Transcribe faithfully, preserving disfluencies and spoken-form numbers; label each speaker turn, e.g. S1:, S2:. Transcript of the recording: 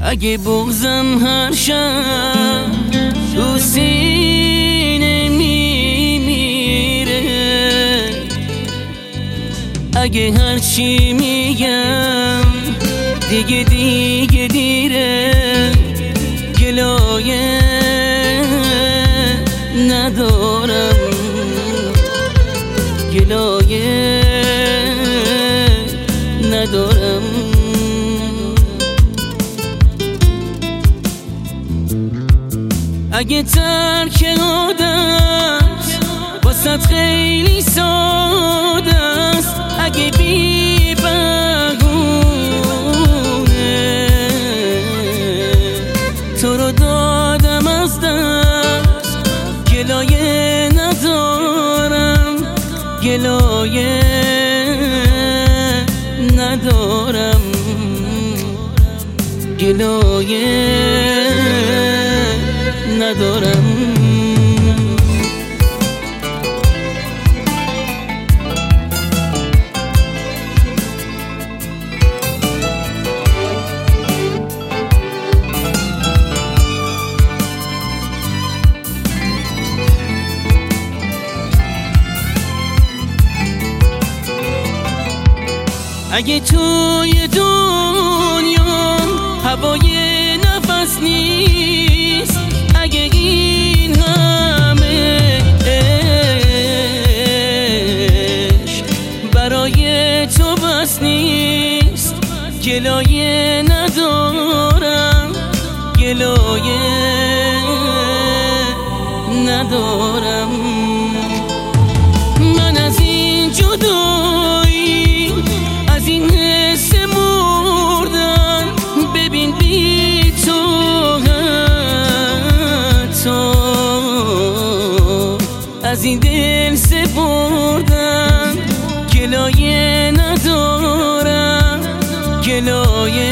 S1: اگه بغزم هر شب تو سینه میمیره، اگه هرچی میگم دیگه دیگه دیره، گلایه ندارم، گلایه ندارم. اگه ترک عادت واسط خیلی ساده است، اگه بی بهونه تو رو دادم از دست، گلایه ندارم، گلایه ندارم، گلایه ندارم. اگه توی دنیا هوای نفس نیست، اگه این همه عشق برای تو بس نیست، گلایه ندارم، گلایه ندارم. من از این جدایی، از این حس مردن، ببین بی تو حتی از این دل سپردن، گلایه ندارم، گلایه